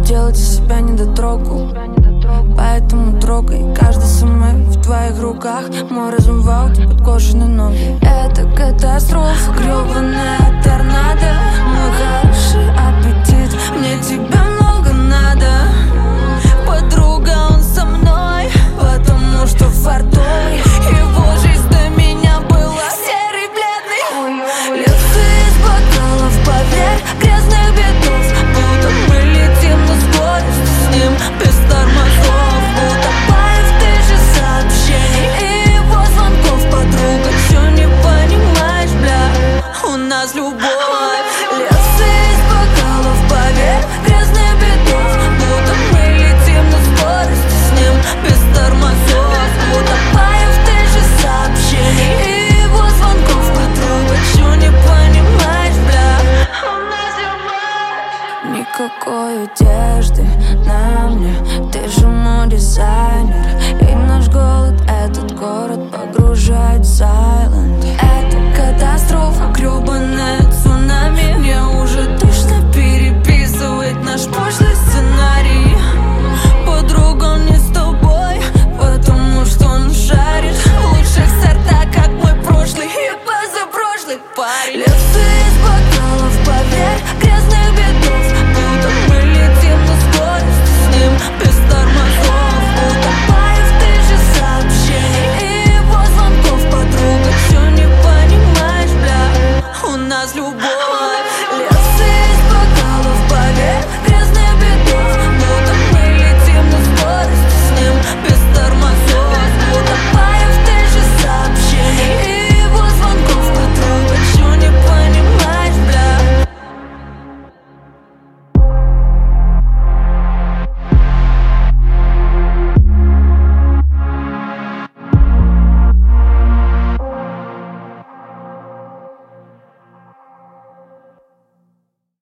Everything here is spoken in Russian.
делать из себя недотрогу. Поэтому трогай каждый самый в твоих руках. Мой разум в ауте, подкошены ноги. Это катастрофа, гребаная торнадо. Мой хороший аппетит, мне тебя много надо. Подруга, он со мной, потому что фартовый. Его жизнь до меня была серый, бледный. Лекции из бокалов, поверь, грязных бедов. Будто мы летим на скорости с ним, без тормозов. Утопая в тысяче сообщений и его звонков. Подруга, чё не понимаешь, бля, у нас любовь. Лекции из бокалов, поверь, грязных бедов. Будто мы летим на скорости с ним, без тормозов. Утопая в тысяче сообщений и его звонков. Подруга, чё не понимаешь, бля, у нас любовь. Никакой одежды на мне, ты же мой дизайнер. И наш голод этот город погружает в silent. Это катастрофа, гребаная цунами. Мне